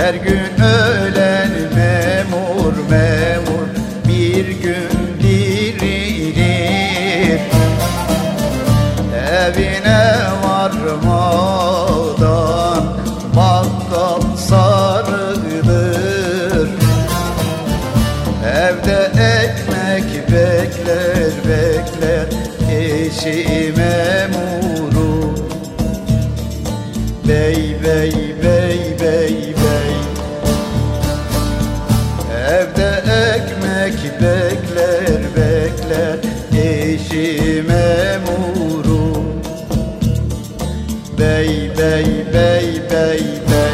Her gün ölen memur memur bir gün dirilir. Evine varmadan bakkal sarılır. Evde ekmek bekler bekler eşi memuru. Bey bey bey bey bey. Evde ekmek bekler bekler eşi memuru. Bey bey bey bey bey.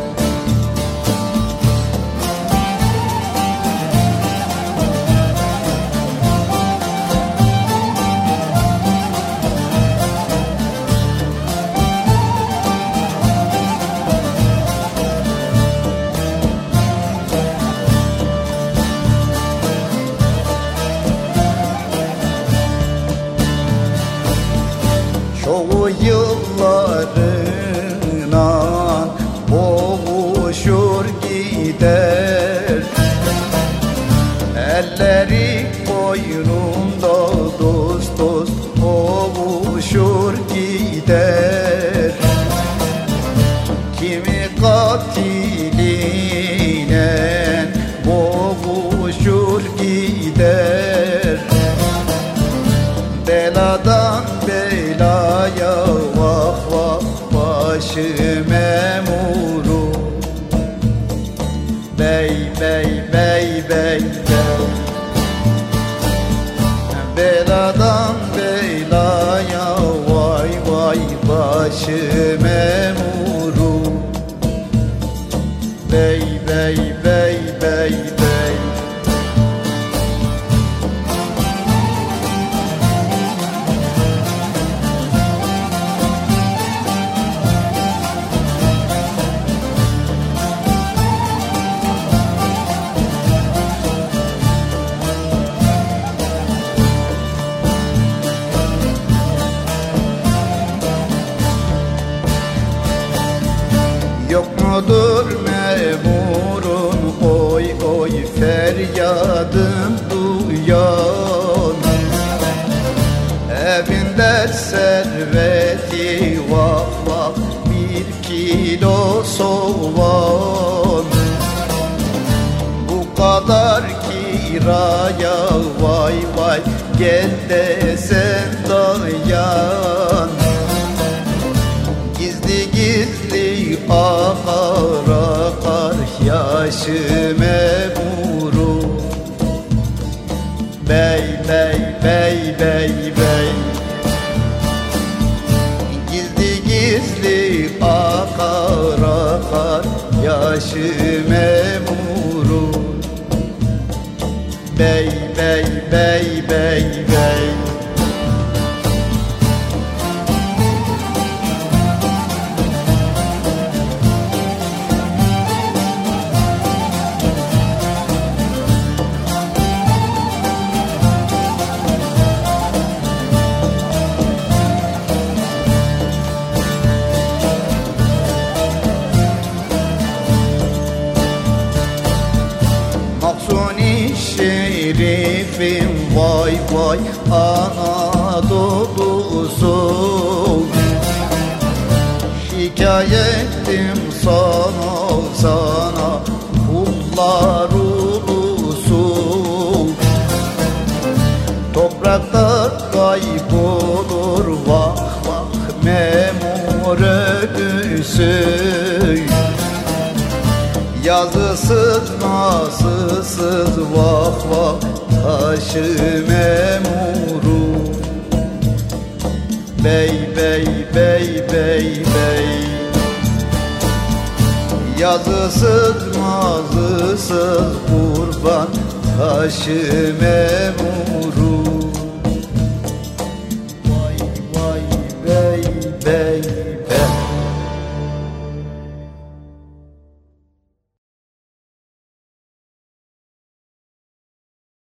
Çoğu yıllarına boğuşur gider. Elleri boynunda dost dost boğuşur gider. Kimi katiline boğuşur gider. Beladan belaya vah vah başı memuru. Bey bey bey bey bey. Beladan belaya vay vay başı memuru. Bey bey bey bey bey. Yok mudur memurun oy oy feryadın duyan? Evinde serveti vah vah 1 kilo soğan. Bu kadar kiraya vay vay gel de sen dayan. Gizli gizli akar akar yaşı memuru. Bey bey bey bey bey. Gizli gizli akar akar yaşı memuru. Bey bey bey bey bey. Maksuni şerifim vay vay Anadolu'su. Şikayetim sana sana kullar ulusu. Toprakta kaybolur vah vah memur ölüsü. Yazısız nasılsız vah vah taşı memuru. Bey bey bey bey bey. Yazısız mazısız kurban taşı memuru. Vay vay bey bey.